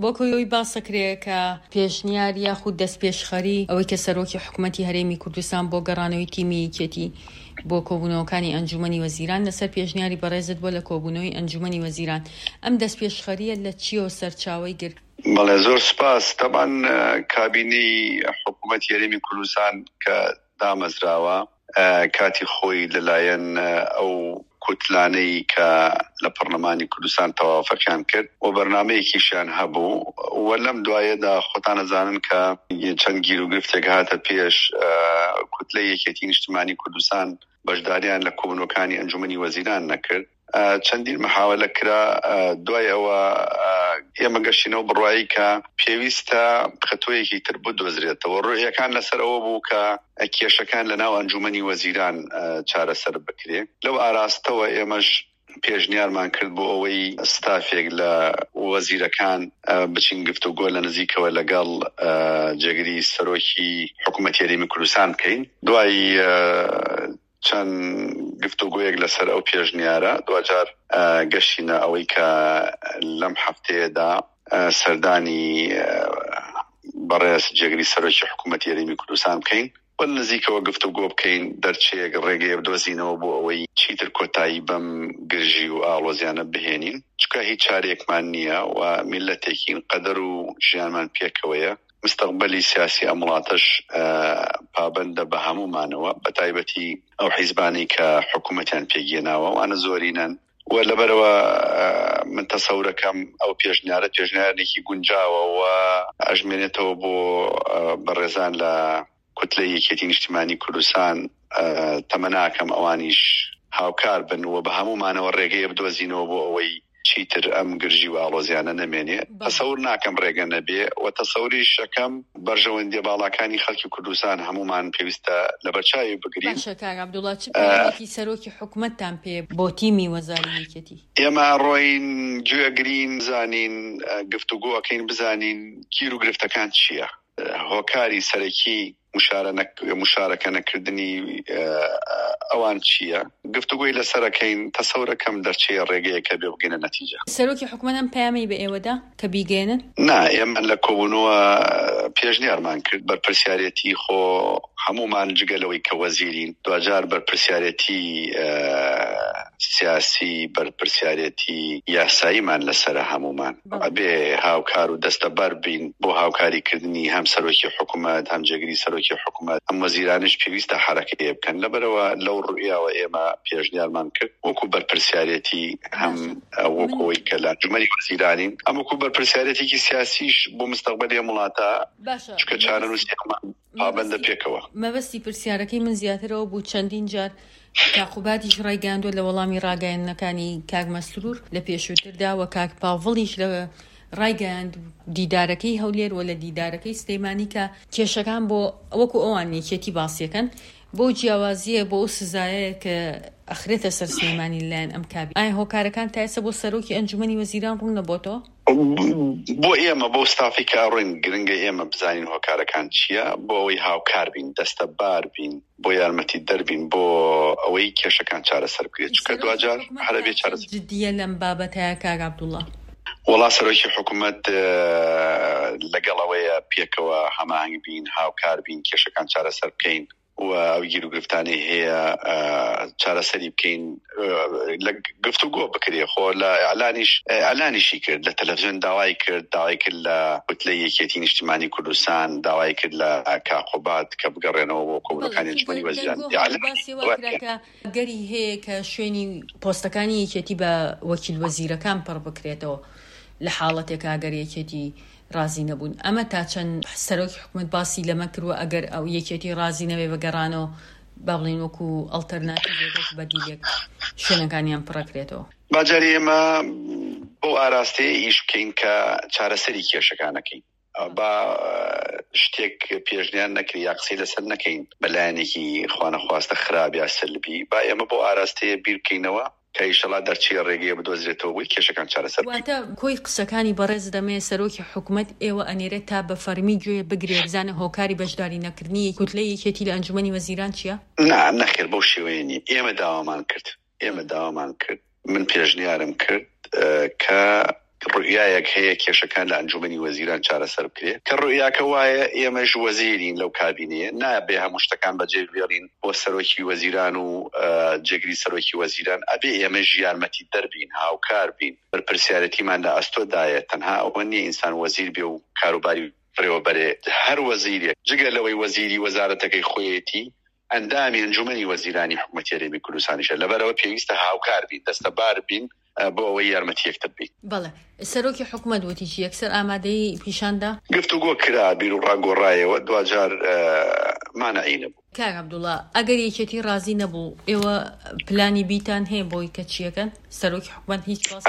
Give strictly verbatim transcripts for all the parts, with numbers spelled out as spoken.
بۆ کۆی باسەکرێ کە پێشنیار یاخود دەست پێشخەری ئەوەی کە سەرۆکی حکوومەتی هەرێمی کوردستان بۆ گەڕانەوەی تیمی یەکێتی بۆ کۆبوونەوەکانی ئەنجومەنی وەزیران لەسەر پێشنیاری بەڕێزت بۆ لە کۆبوونەوەی ئەنجومەنی وەزیران ئەم دەست پێشخەریە لە چیەوە سەرچاوەی گرت؟ بەڵێ زۆر سپاس. طبعاً کابینەی حکوومەتی هەرێمی کوردستان کە دامەزراوە کاتی خۆی لەلایەن ئەو کوتلانەی کە لە پەرلەمانی کوردستان تەوافەقیان کرد و بەرنامەیەکیشیان هەبوو و لەم دوایەدا خۆتان ئەزانن کە چەند گیر و گرفتێک هاتە پێش کوتلەی یەکێتی نیشتیمانی کوردستان بەشداریان لە کۆبوونەوەکانی ئەنجومەنی وەزیران نەکرد. چەندین محاولە کرا، دوای ئەوە ئێمە گەشتینەوە بڕوایی کە پێویستە خەتۆیەکی تر بدۆزرێتەوە. ڕوئیەکان لەسەر ئەوە بوو کە کێشەکان لە ناو ئەنجومەنی وەزیران چارەسەر بکرێ. لەو ئاراستەوە ئێمەش پێشنیارمان کرد بۆ ئەوەی ستافێک لە وەزیرەکان بچین گفتوگۆ لە نزیکەوە لەگەڵ جێگری سەرۆکی حکوومەتی هەرێمی کوردستان بکەین. دوای چەند گفتوگۆیەک لەسەر ئەو پێشنیارە دوجار گەشتینە ئەوەی کە لەم هەفتەیەدا سەردانی بەڕێز جێگری سەرۆکی حکوومەتی هەرێمی کوردستان بکەین و نزیکەوە گفتوگۆ بکەین دەرچەیەک ڕێگەیە بدۆزینەوە بۆ ئەوەی چیتر کۆتایی بەم گرژی و ئاڵۆزیانە بهێنین، چکە هیچ چارێکمان نییە و میلەتێکین قەدەر و ژیانمان پێکەوەیە. مستقبلی سیاسی ئەم وڵاتەش پابەندە بە هەمومانەوە، بە تایبەتی ئەو حیزبانی کە حکوومەتیان پێگێناوە وانە زۆرینەن و لەبەرەوە من تەسەورەکەم ئەو پێشنیارە پێشنیارێکی گونجاوە و ئەژمێنێتەوە بۆ بەڕێزان لە کوتلەی یەکێتی نیشتیمانی کوردستان تەمەناکەم ئەوانیش هاوکار بن و بە هەمومانەوە ڕێگەیە بدۆزینەوە بۆ ئەوەی چیتر ئەم گرژی و ئاڵۆزیانە نەمێنێ. تەسەور ناکەم ڕێگە نەبێ و تەسەوری شەکەم بەرژەوەندیە باڵاکانی خەڵکی کوردستان هەمومان پێویستە لە بەرچاوی بگرین. باشە کاک عەبدوڵڵا، چ پێیەکی سەرۆکی حکوومەتتان پێ بۆ تیمی وەزارەتی یەکێتی؟ ئێمە ڕۆین گوێگرین بزانین، گفتوگۆەکەین بزانین گیر و گرفتەکان چییە، هۆکاری سەرەکی مشارەکە نەکردنی ئەوان چییە، گفتوگۆی لەسەرەکەین تەسەورەکەم دەرچەیە ڕێگەیەکە بێ بگەینە نەتیجە. سەرۆکی حکوومەت ئەم پەیامەی بە ئێوەدا کە بیگەێنن؟ نا، ئێمە لە کۆبوونەوە پێشنیارمان کرد بەرپرسیارەتی خۆ هەمومان جگەلەوەی کە وەزیرین، دوجار بەرپرسیارەتی سیاسی بەرپرسیارەتی یاساییمان لەسرە هەمومان ئەبێ هاوکار و دەستەبەر بین بۆ هاوکاریکردنی هەم سەرۆکی حکوومەت هەم جێگری سەرۆکی حکوومەت، ئەم وەزیرانش پێویستە حرەکەیە بکەن. لەبەرەوە لەو ڕوئیاوە ئێمە پێشنیارمان کرد وەکو بەرپرسیارەتی هەم وەکوەوەی کە لە ئەنجومەنی وەزیرانین، ئەم وەکو بەرپرسیارەتێکی سیاسیش بۆ مستەقبەلی وڵاتە چکە چارەنووسێکمان پابەندە پێکەوە. مەبەستی پرسیارەکەی من زیاترەوە بوو، چەندین جار تاقوباتیش ڕایگەاندووە لە وەڵامی ڕاگەیاندنەکانی کاک مەسرور لە پێشووتردا و کاک پاڤڵیش لە ڕایگەاند دیدارەکەی هەولێر و لە دیدارەکەی سلەیمانی کە کێشەکان بۆ وەکو ئەوان یەکێتی باسیەکەن بۆ جیاوازیە بۆ ئەو سزایە کە ئەخرێتە سەر سلەیمانی لەلایەن ئەم کابی. ئایا هۆکارەکان تا ئێستا بۆ سەرۆکی ئەنجومەنی وەزیران ڕوون نەبۆتەوە؟ بۆ ئێمە بۆ ستافی کاڕوین گرنگە ئێمە بزانین هۆکارەکان چییە، بۆ ئەوەی هاوکار بین، دەستەبار بین، بۆ یارمەتی دەربین بۆ ئەوەی کێشەکان چارەسەر بکرێت، چکە دوجار هەرەبێ چارەسەر جدیە لەم بابەتەیە کاک عەبدوڵڵا. وەڵا سەرۆکی حکوومەت لەگەڵەوەیە پێکەوە هەماهنگ بین، هاوکار بین، کێشەکان چارەسەر بکەین و ئەو گیر و گرفتانەی هەیە چارەسەری بکەین، لە گفتوگۆ بکرێ. خۆ لە ئەلانیش ئەلانیشی کرد، لە تەلەڤیزیۆن داوای کرد، داوای کرد لە کوتلەی یەکێتی نیشتیمانی کوردستان، داوای کرد لە کاقوبات کە بگەڕێنەوە بۆ کۆبوونەوەکانی ئەنجومەنی وەزیران. گەری هەیە کە شوێنی پۆستەکانی یەکێتی بە وەکیل وەزیرەکان پڕ بکرێتەوە لە حاڵەتێک ئەگەر یەکێتی رازی نەبوون. ئەمە تا چەند سەرۆکی حکوومەت باسی لەمە کردووە ئەگەر ئەو یەکێتی رازی نەبێ بەگەڕانەوە با بڵێن وەکو ئەڵتەرناتیڤێک بەدیلێک شوێنەکانیان پڕەکرێتەوە. باجاری ئێمە بۆ ئاراستەیە ئیش بکەین کە چارەسەری کێشەکانەکەین، با شتێک پێشنیار نەکرێ یا قسەی لەسەر نەکەین بەلایەنێکی خوانەخواستە خراپ یا سلبی، با ئێمە بۆ ئاراستەیە بیر بکەینەوە کە ئیشەڵا دەرچی ڕێگەیە بدۆزرێتەوە بۆی کێشەکان چارەسەر بکەین. واتە کۆی قسەکانی بەڕێز دەمێ سەرۆکی حکوومەت ئێوە ئەنێرێت تا بە فەرمی گوێ بگرێ بزانە هۆکاری بەشداری نەکردنی کوتلەی یەکێتی لە ئەنجومەنی وەزیران چییە؟ نا، نەخێر بەو شێوەیە نی. ئێمە داوامان کرد ئێمە داوامان کرد من پێشنیارم کرد کە ڕوئیایەک هەیە کێشەکان لە ئەنجومەنی وەزیران چارەسەر بکرێت کە ڕوئیاکە وایە ئێمەش وەزیرین لەو کابینەیە نابێ هەموو شتەکان بەجێ بێڵین بۆ سەرۆکی وەزیران و جێگری سەرۆکی وەزیران ئەبێ ئێمەش یارمەتی دەربین هاوکار بین بەرپرسیارەتیمان لە ئەستۆدایە تەنها ئەوە نیە ئینسان وەزیر بێ و کاروباری بڕێوەبەرێ هەر وەزیرێک جگە لەوەی وەزیری وەزارەتەکەی خۆیەتی ئەندامی ئەنجومەنی وەزیرانی حکوومەتی هەرێمی کوردستانیشە لەبەرەوە پێویستە هاوکار بین دەستەبار بین بۆ ئەوەی یارمەتی یەکتر بین. بەڵێ سەرۆکی حکوومەت وتیچی یەکسەر ئامادەی پیشاندا گفتوگۆ کرا بیر و ڕاگۆڕایەوە دوجار مانعی نەبوو. کاک عەبدوڵڵا ئەگەر یەکێتی ڕازی نەبوو ئێوە پلانی بیتان هەیە بۆی کە چیەکەن سەرۆکی حکوومەت هیچ باس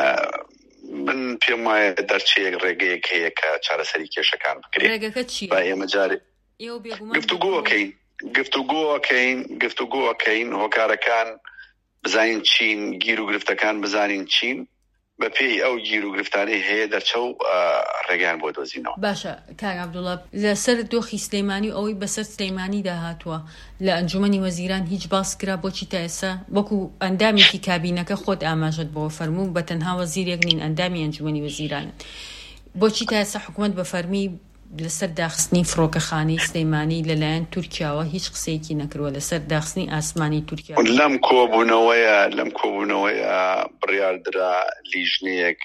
من پێم وایە دەرچەیەک ڕێگەیەک هەیە کە چارەسەری کێشەکان بکرێت. ڕێگەکە چییە؟ با ئێمە جارێ گفتوگۆکەین گفتوگۆکەین گفتوگۆکەین هۆکارەکان بزانین چین گیر و گرفتەکان بزانین چین بە پێی ئەو گیر و گرفتانەی هەیە دەرچە و ڕێگەیان بۆ دۆزینەوە. باشە کاک عەبدوڵڵا لەسەر دۆخی سلەیمانی و ئەوەی بەسەر سلەیمانی داهاتووە لە ئەنجومەنی وەزیران هیچ باس کرا بۆچی تا ئێستا وەکو ئەندامێکی کابینەکە خۆت ئاماژەت بۆ فەرموو بە تەنها وەزیرێک نین ئەندامی ئەنجومەنی وەزیرانن بۆچی تا ئێستا حکوومەت بە فەرمی لەسەر داخستنی فڕۆکەخانەی سلەیمانی لەلایەن تورکیاوە هیچ قسەیەکی نەکردووە لەسەر داخستنی ئاسمانی تورکیا لەم کۆبوونەوەیە لەم کۆبوونەوەیە بڕیاردرا لیژنەیەک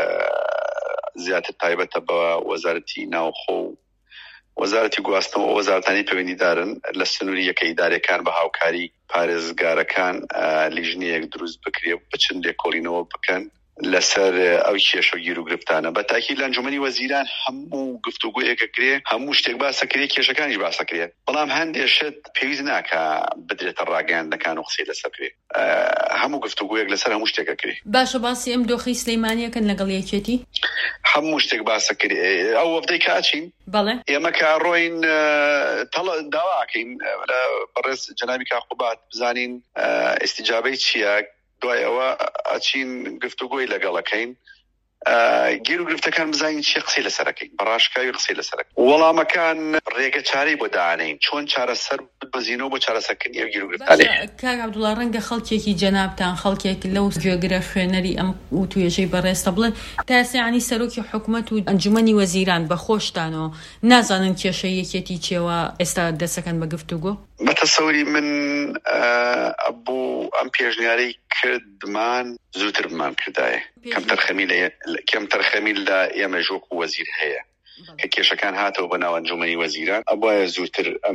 زیاتر تایبەتە بە وەزارەتی ناوخۆ و وەزارەتی گواستنەوە و وەزارەتانی پەیوەندیدارن لە سنووری یەکە ئیدارەکان بە هاوکاری پارێزگارەکان لیژنەیەک دروست بکرێ و بچن لێکۆڵینەوە بکەن لەسەر ئەو کێشە و گیر و گرفتانە بە تاکید لە ئەنجومەنی وەزیران هەموو گفتوگۆیەکە کرێ هەموو شتێک باسەکرێ کێشەکانیش باسەکرێ بەڵام هەندێشت پێویست ناکە بدرێتە ڕاگەیاندنەکان و قسەی لەسەر کرێ هەموو گفتوگۆیەک لەسەر هەموو شتێکە کرێ. باشە باسی ئەم دۆخی سلەیمانیەکەن لەگەڵ یەکێتی هەموو شتێک باسەکرێ ئەو وەفدەی کاچین بەڵێ ئێمە کە ڕۆین داواکەین لە بەڕێز جەنابی کاخوبات بزانین ئیستیجابەی چییە دوای ئەوە ئەچین گفتوگۆی لەگەڵەکەین گیر و گرفتەکان بزانین چی قسەی لەسەرەکەین بەڕاشکاوی قسەی لەسەرەکەین وەڵامەکان ڕێگە چارەی بۆ دانین چۆن چارەسەر بزینەوە بۆ چارەسەرکردنی ئەو گیر و گرفتانە. کاک عەبدوڵڵا ڕەنگە خەڵکێکی جەنابتان خەڵکێک لەو گوێگرە خوێنەری ئەم و توێژەی بەڕێستە بڵێن تا ئێستا یعنی سەرۆکی حکوومەت و ئەنجومەنی وەزیران بەخۆشتانەوە نازانن کێشەی یەکێتی چێوە ئێستا دەسەکەن بە گفتوگۆ. بەتەسەوری من بۆ ئەم پێشنیارەی کردمان زووتر بمان کردایە کەم تەرخەمی لە ئێمە ژۆک و وەزیر هەیە کە کێشەکان هاتەوە بە ناو ئەنجومەنی وەزیران ئەبوایە زووتر ئەم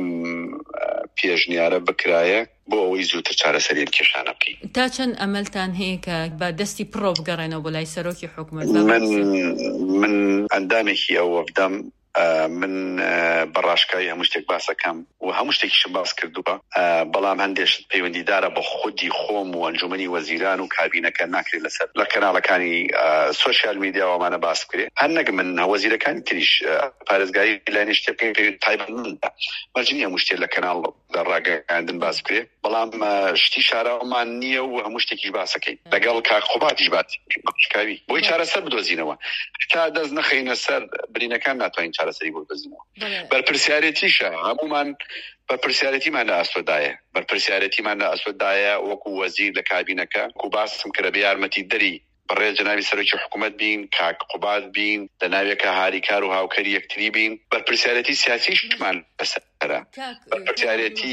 پێشنیارە بکرایە بۆ ئەوەی زووتر چارەسەری ئەم کێشانە بکەین. تا چەند ئەمەلتان هەیە کە بە دەستی پڕۆ بگەڕێنەوە بۆ لای سەرۆکی حکوومەت؟ من من ئەندامێکی ئەو وەفدەم من بەڕاشکایی هەموو شتێک باسەکەم و هەموو شتێکیشم باس کردووە بەڵام هەندێشت پەیوەندیدارە بە خودی خۆم و ئەنجومەنی وەزیران و کابینەکە ناکرێت لەسەر لە کەناڵەکانی سۆشیال میدیاوەمانە باس بکرێت هەر نەک من وەزیرەکانی تریش پارێزگاری لایەنی شتێ بکەین تایبەت مندا مەرجنی هەموو شتێک لە کەناڵ ڕاگەیاندن باس بکرێت بەڵام شتی شاراوەمان نییە و هەموو شتێکیش باسەکەین لەگەڵ کاخوباتیش باتی بۆی چارەسەر بدۆزینەوە تا دەست نەخەینە سەر برینەکان ناتوانین چارەسەری بۆ بدۆزینەوە. بەرپرسیارەتیشە هەمومان بەرپرسیارەتیمان لە ئەسۆدایە بەرپرسیارەتیمان لە ئەسۆدایە وەکو وەزیر لە کابینەکە و باسم کرە بە یارمەتی دەری بەڕێز جەنابی سەرۆکی حکوومەت بین کاک قوبات بین لە ناوێکە هاریکار و هاوکەری یەکتری بین بەرپرسیارەتی سیاسیشمان لەسەرە بەرپرسیارەتی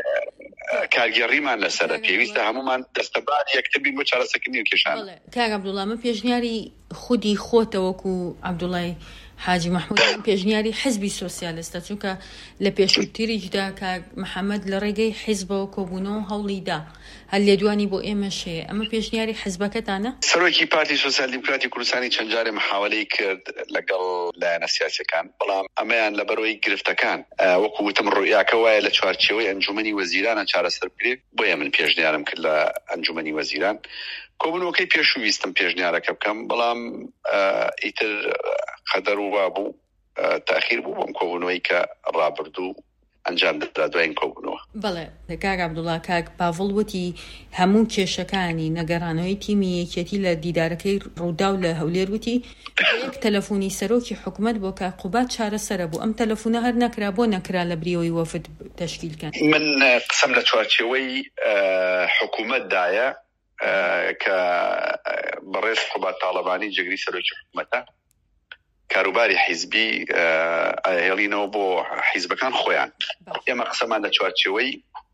کارگەڕیمان لەسەرە پێویستە هەمومان دەستەبار یەکتر بین بۆ چارەسەرکردنی کێشان. کاک عەبدوڵڵا من پێشنیاری خودی خۆتە وەکو عەبدوڵڵای حاجی محمود پێشنیاری حزبی سۆسیالیستە چونکە لە پێشووتریشدا کاک محەممەد لە ڕێگەی حیزبەوە کۆبوونەوە هەوڵیدا هەر لێدوانی بۆ ئێمە شەیە ئەمە پێشنیاری حیزبەکەتانە؟ سەرۆکی پارتی سۆسیال دیموکراتی کوردستانی چەند جارێ محاولەی کرد لەگەڵ لایەنە سیاسیەکان بەڵام ئەمەیان لەبەرەوەی گرفتەکان وەکو وتم ڕوئیاکە وایە لە چوارچێوەی ئەنجومەنی وەزیرانە چارەسەر بکرێت بۆیە من پێشنیارم کرد لە ئەنجومەنی وەزیران کۆبوونەوەکەی پێشوویستم پێشنیارەکە بکەم بەڵام ئیتر قەدەر و وابوو تاخیر بوو بۆم کۆبوونەوەی کە ڕابردوو ئەنجام دەدا دوایین کۆبوونەوە. بەڵێ کاک عەبدوڵڵا کاک پاڤڵ وتی هەموو کێشەکانی نەگەڕانەوەی تیمی یەکێتی لە دیدارەکەی ڕوودا و لە هەولێر وتی یەک تەلەفۆنی سەرۆکی حکوومەت بۆ کاک قوبات چارەسەرە بوو ئەم تەلەفۆنە هەر نەکرا بۆ نەکرا لە بریەوەی وەفد تەشکیلکەن. من قسەم لە چوارچێوەی حکوومەتدایە کە بەڕێز حکومەت تاڵەبانی جێگری سەرۆکی حکومەتە کاروباری حیزبی هێڵینەوە بۆ حیزبەکان خۆیان. ئێمە قسەمان لە چوارچێوەی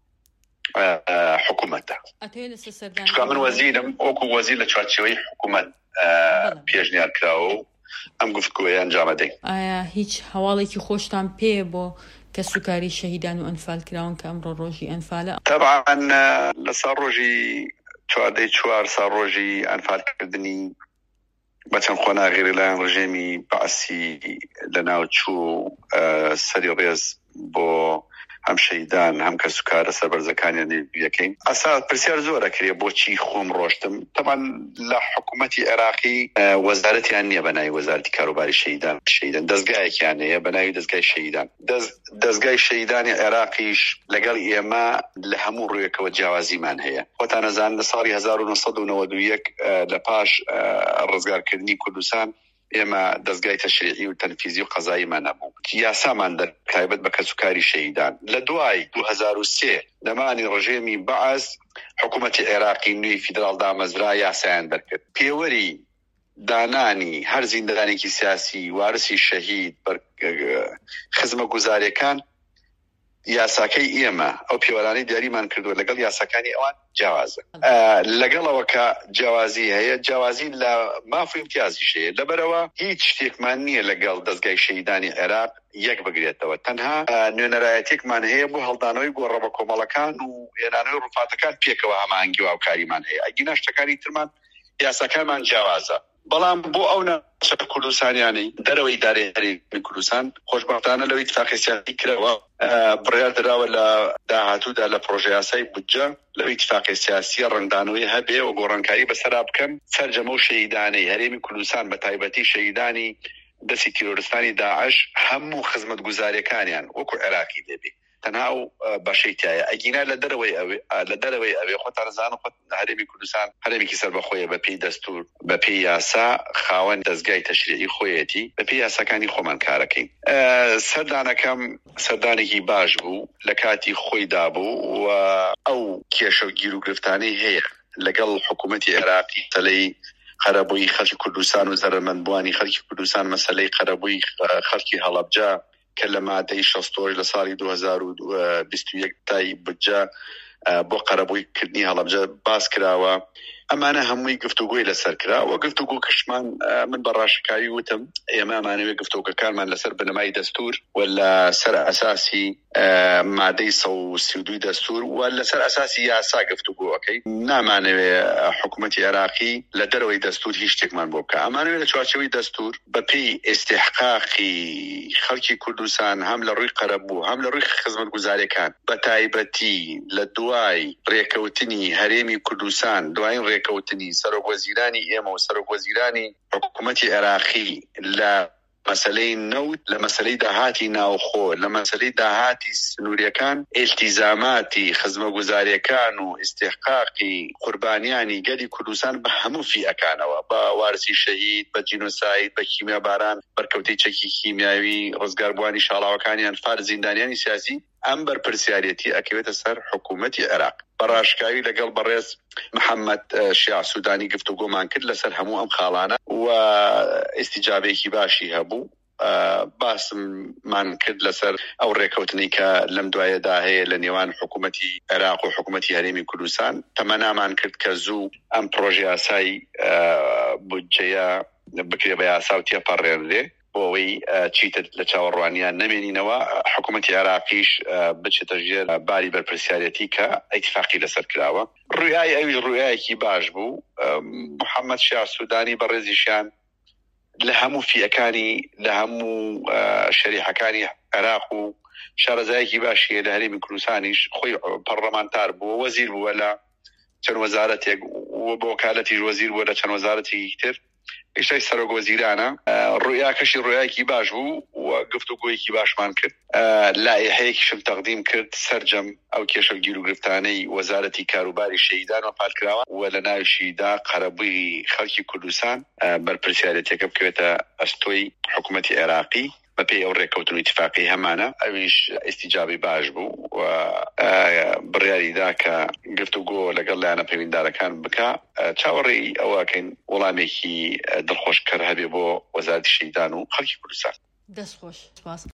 حکومەتە. من وەزیرم وەکو وەزیر لە چوارچێوەی حکومەت پێشنیار کراوە و ئەم گفتگۆیە ئەنجام دەین. ئایا هیچ هەواڵێکی خۆشتان پێ بۆ کە سوکاری شەهیدان و ئەنفال کراون کە ئەمڕۆ ڕۆژی ئەنفالە؟ تەبعاً لە ساڵ ڕۆژی چواردەی چوار ساڵ ڕۆژی ئەنفالکردنی بەچەند خۆناغێری لایەن ڕژێمی بەعسی لە ناوچوو سەری ڕێز بۆ هەم شەیدان هەم کە سوکارە سەربەرزەکانیان یەکەین. ئەسا پرسیار زۆرە کرێ بۆچی خۆم ڕۆشتم. تەمان لە حکوومەتی عێراقی وەزارەتیان نییە بەناوی وەزارەتی کاروباری شەیدان شەیدان دەستگایەکیان هەیە بەناوی دەستگای شەیدان. دەستگای شەیدانی عێراقیش لەگەڵ ئێمە لە هەموو ڕوویەکەوە جیاوازیمان هەیە. خۆتان ئەزانن لە ساڵی هەزار و نۆ سەد و نەوەت و یەک لە پاش ڕزگارکردنی کوردستان ئێمە دەستگای تەشریعی و تەنفیزی و قەزاییمان نەبوو. یاسامان دەرکایبەت بە کەسوکاری شەیدان. لە دوای دوو هەزار و سێ لەمانی ڕژێمی بەعەس حکوومەتی عێراقی نوێی فیدراڵ دامەزرا یاسایان دەرکرد. پێوەری دانانی هەر زیندەدانێکی سیاسی وارسی شەهید خزمە گوزاریەکان یاساکەی ئێمە ئەو پێوەرانەی دیاریمان کردووە لەگەڵ یاساکانی ئەوان جیاوازە. لەگەڵەوە کە جیاوازی هەیە جیاوازی لە مافی امتیازیش هەیە. لەبەرەوە هیچ شتێکمان نییە لەگەڵ دەستگای شەیدانی عێراق یەک بگرێتەوە. تەنها نوێنەرایەتێکمان هەیە بۆ هەڵدانەوەی گۆڕە بە کۆمەڵەکان و هێنانەوەی ڕووفاتەکان پێکەوە هەماهەنگی و هاوکاریمان هەیە. ئەگینا شتەکانی ترمان یاساکانمان جیاوازە. بەڵام بۆ ئەو نەچە کوردستانیانی دەرەوەی ئیدارەی هەرێمی کوردستان خۆشبەختانە لەوەی اتفاقی سیاسی کراوە بڕیار دراوە لە داهاتوودا لە پرۆژە یاسای بودجە لەوەی اتفاقی سیاسی ڕەنگدانەوەی هەبێ و گۆڕانکاری بەسەرا بکەن سەرجەمە و شەهیدانەی هەرێمی کوردستان بە تایبەتی شەهیدانی دەستی تیرۆریستانی داعش هەموو خزمەت گوزاریەکانیان وەکو عێراقی دەبێ. تەنها و بەشەیتایە ئەگینا لە دەرەوەی ئەوێ لە دەرەوەی ئەوێ خۆتان زانن خۆت هەرێمی کوردستان هەرێمێکی سەربەخۆیە بە پێی دەستور بە پێی یاسا خاوەن دەستگای تەشریعی خۆیەتی بە پێی یاساکانی خۆمان کارەکەین. سەردانەکەم سەردانێکی باش بوو لە کاتی خۆیدا بوو و ئەو کێشە و گیر و گرفتانەی هەیە لەگەڵ حکوومەتی عێراقی مەسەلەی قەرەبووی خەڵکی کوردستان و زەرمەندبوانی خەڵکی کوردستان مەسەلەی قەرەبووی خەڵکی هەڵەبجە کە لە مادەی شەستۆژ لە ساڵی دوو هەزار و بیست و یەک تای بودجە بۆ قەرەبوویکردنی هەڵەبجە باس کراوە. ئەمانە هەمووی گفتوگۆی لەسەر کرا و گفتوگۆ کشمان من بەڕاشکاری وتم ئێمە ئەمانەوێ گفتوگەکانمان لەسەر بنەمای دەستور و لەسەر ئەساسی مادەی سە و سی و دووی دەستور و لەسەر ئەساسی یاسا گفتوگۆەکەی نامانەوێ حکوومەتی عێراقی لە دەرەوەی دەستور هیچ شتێکمان بۆ بکە. ئەمانەوێ لە چوارچێوەی دەستور بە پێی ئێستحقاقی خەڵکی کوردستان هەم لە ڕووی قەرەبوو هەم لە ڕووی خزمەت گوزاریەکان بە تایبەتی لە دوای ڕێکەوتنی هەرێمی کوردستان دوای ڕێکەوتنی سەرۆکوەزیرانی ئێمە و سەرۆکوەزیرانی حکوومەتی عێراقی لە مەسەلەی نەوت لە مەسەلەی داهاتی ناوخۆ لە مەسەلەی داهاتی سنووریەکان ئیلتیزاماتی خزمە گوزاریەکان و ئیستحقاقی قوربانیانی گەلی کوردستان بە هەموو فیئەکانەوە بە وارسی شەهید بە جینۆساید بە کیمیا باران بەرکەوتەی چەکی کیمیاوی ڕزگاربووانی شاڵاوەکانیان فار زیندانیانی سیاسی ئەم بەرپرسیارەتی ئەکەوێتە سەر حکوومەتی عێراق. بەڕاشکاوی لەگەڵ بەڕێز محەممەد شیع سوودانی گفتوگۆمان کرد لەسەر هەموو ئەم خاڵانە و ئیستیجابێکی باشی هەبوو. باسمان کرد لەسەر ئەو ڕێکەوتنی کە لەم دوایەدا هەیە لە نێوان حکوومەتی عێراق و حکوومەتی هەرێمی کوردستان. تەمەنامان کرد کە زوو ئەم پرۆژە یاسای بودجەیە بکرێ بە یاسا و تێپەڕێنرێ بۆ ئەوەی چیتر لە چاوەڕوانیان نەمێنینەوە. حکوومەتی عێراقیش بچێتە ژێر باری بەرپرسیارەتی کە ئیتفاقی لەسەر کراوە. ڕوویای ئەوی ڕوویایەکی باش بوو. محەممەد شیع سوودانی بەڕێزیشیان لە هەموو فیەکانی لە هەموو شەریحەکانی عێراق و شارەزایەکی باشیە لە هەرێمی کوردستانیش خۆی پەرلەمانتار بووە وەزیر بووە لە چەند وەزارەتێک و بۆ وەکالەتی وەزیر بووە لە چەند وەزارەتێکی تر ئیشتای سەرۆکوەزیرانە. ڕوویاکەشی ڕوویایەکی باش بوو و گفتوگۆیەکی باشمان کرد. لایحەیەکیشم تەقدیم کرد سەرجەم ئەو کێشە و گیر و گرفتانەی وەزارەتی کاروباری شەهیدان وەفاتکراوە و لە ناویشیدا قەرەبووی خەڵکی کوردستان بەرپرسیارەتێکە بکەوێتە ئەستۆی حکوومەتی عێراقی بەپێی ئەو ڕێکەوتن و ئیتفاقی هەمانە ئەویش ئیستیجابی باش بوو و بڕیاریدا کە گفتوگۆ لەگەڵ لایەنە پەیوەنددارەکان بکە. چاوەڕێی ئەوەکەین وەڵامێکی دڵخۆشکەر هەبێ بۆ وەزارەتی شەیدان و خەڵکی کوردستان. دەستخۆش. سپاس.